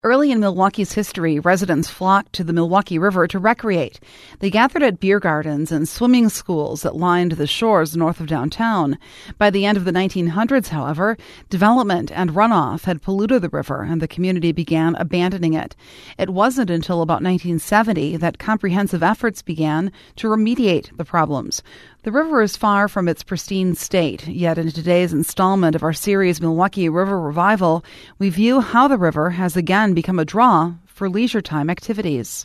Early in Milwaukee's history, residents flocked to the Milwaukee River to recreate. They gathered at beer gardens and swimming schools that lined the shores north of downtown. By the end of the 1900s, however, development and runoff had polluted the river, and the community began abandoning it. It wasn't until about 1970 that comprehensive efforts began to remediate the problems. The river is far from its pristine state, yet in today's installment of our series Milwaukee River Revival, we view how the river has again become a draw for leisure time activities.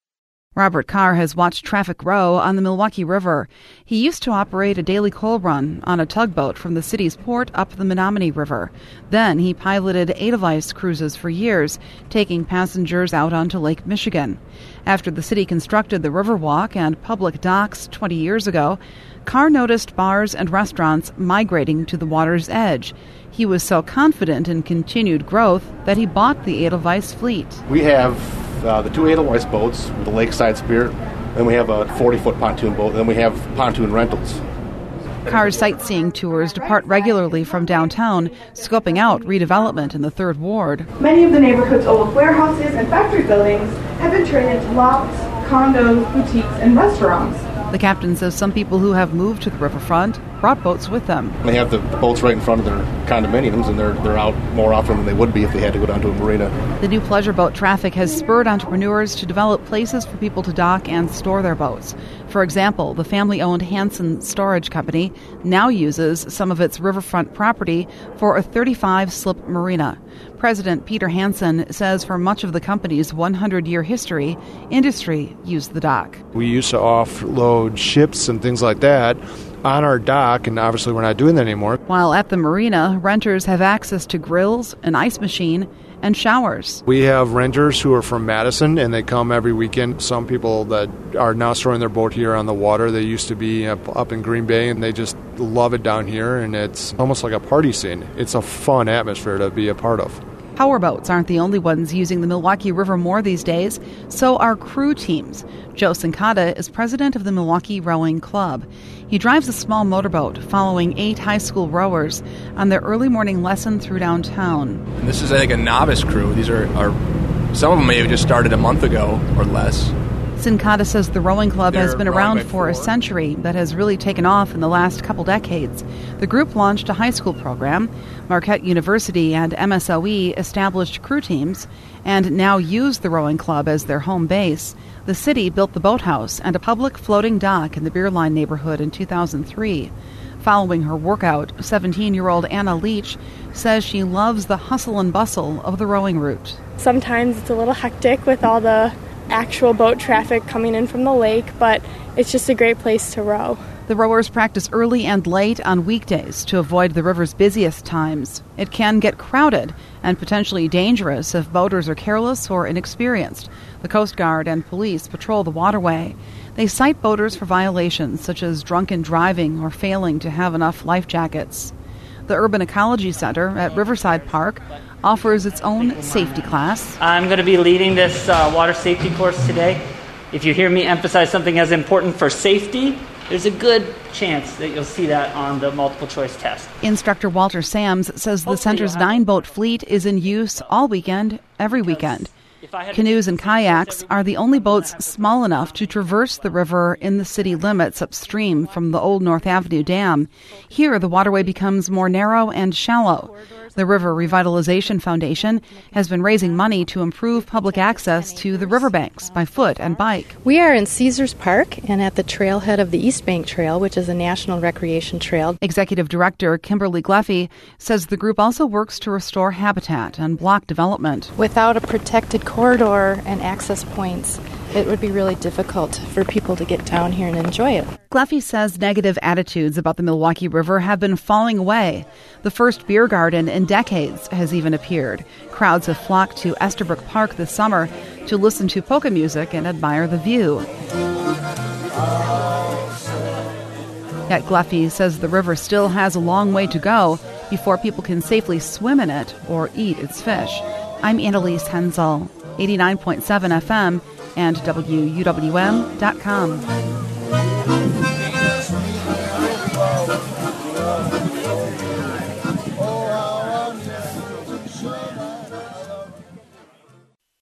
Robert Carr has watched traffic grow on the Milwaukee River. He used to operate a daily coal run on a tugboat from the city's port up the Menominee River. Then he piloted Edelweiss cruises for years, taking passengers out onto Lake Michigan. After the city constructed the Riverwalk and public docks 20 years ago, Carr noticed bars and restaurants migrating to the water's edge. He was so confident in continued growth that he bought the Edelweiss fleet. We have the two Edelweiss boats with the Lakeside Spirit, then we have a 40-foot pontoon boat, then we have pontoon rentals. Carr's sightseeing tours depart regularly from downtown, scoping out redevelopment in the Third Ward. Many of the neighborhood's old warehouses and factory buildings have been turned into lofts, condos, boutiques, and restaurants. The captain says some people who have moved to the riverfront brought boats with them. They have the boats right in front of their condominiums, and they're out more often than they would be if they had to go down to a marina. The new pleasure boat traffic has spurred entrepreneurs to develop places for people to dock and store their boats. For example, the family-owned Hansen Storage Company now uses some of its riverfront property for a 35-slip marina. President Peter Hansen says for much of the company's 100-year history, industry used the dock. We used to offload ships and things like that on our dock, and obviously we're not doing that anymore. While at the marina, renters have access to grills, an ice machine, and showers. We have renters who are from Madison, and they come every weekend. Some people that are now storing their boat here on the water, they used to be up in Green Bay, and they just love it down here, and it's almost like a party scene. It's a fun atmosphere to be a part of. Powerboats aren't the only ones using the Milwaukee River more these days, so are crew teams. Joe Sincata is president of the Milwaukee Rowing Club. He drives a small motorboat following 8 high school rowers on their early morning lesson through downtown. And this is like a novice crew. These are some of them may have just started a month ago or less. Sincata says the rowing club has been around for a century, but has really taken off in the last couple decades. The group launched a high school program. Marquette University and MSOE established crew teams and now use the rowing club as their home base. The city built the boathouse and a public floating dock in the Beer Line neighborhood in 2003. Following her workout, 17-year-old Anna Leach says she loves the hustle and bustle of the rowing route. Sometimes it's a little hectic with all the actual boat traffic coming in from the lake, but it's just a great place to row. The rowers practice early and late on weekdays to avoid the river's busiest times. It can get crowded and potentially dangerous if boaters are careless or inexperienced. The Coast Guard and police patrol the waterway. They cite boaters for violations such as drunken driving or failing to have enough life jackets. The Urban Ecology Center at Riverside Park offers its own safety class. I'm going to be leading this water safety course today. If you hear me emphasize something as important for safety, there's a good chance that you'll see that on the multiple choice test. Instructor Walter Sams says the center's 9-boat fleet is in use all weekend, every weekend. Canoes and kayaks are the only boats small enough to traverse the river in the city limits upstream from the old North Avenue Dam. Here, the waterway becomes more narrow and shallow. The River Revitalization Foundation has been raising money to improve public access to the riverbanks by foot and bike. We are in Caesars Park and at the trailhead of the East Bank Trail, which is a national recreation trail. Executive Director Kimberly Gleffy says the group also works to restore habitat and block development. Without a protected corridor and access points, it would be really difficult for people to get down here and enjoy it. Gleffy says negative attitudes about the Milwaukee River have been falling away. The first beer garden in decades has even appeared. Crowds have flocked to Estabrook Park this summer to listen to polka music and admire the view. Yet Gleffy says the river still has a long way to go before people can safely swim in it or eat its fish. I'm Annalise Hensel, 89.7 FM and WUWM.com.